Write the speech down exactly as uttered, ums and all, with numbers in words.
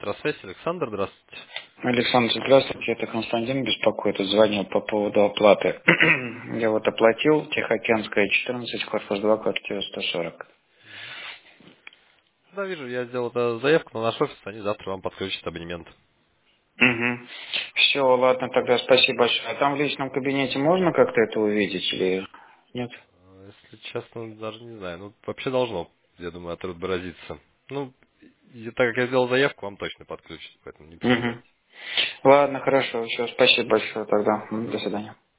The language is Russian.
Метросвязь, Александр, здравствуйте. Александр, здравствуйте, это Константин беспокоит, звонил по поводу оплаты. Я вот оплатил, Тихоокеанская, четырнадцать, корпус два, квартира сто сорок. Да, вижу, я сделал это заявку на наш офис, они завтра вам подключат абонемент. Угу. Все, ладно, тогда спасибо большое. А там в личном кабинете можно как-то это увидеть или нет? Э, Если честно, даже не знаю. Ну, вообще должно, я думаю, отобразиться. Ну, и так как я сделал заявку, вам точно подключат, поэтому не Угу. переживайте. Ладно, хорошо, все, спасибо большое тогда. М, До свидания.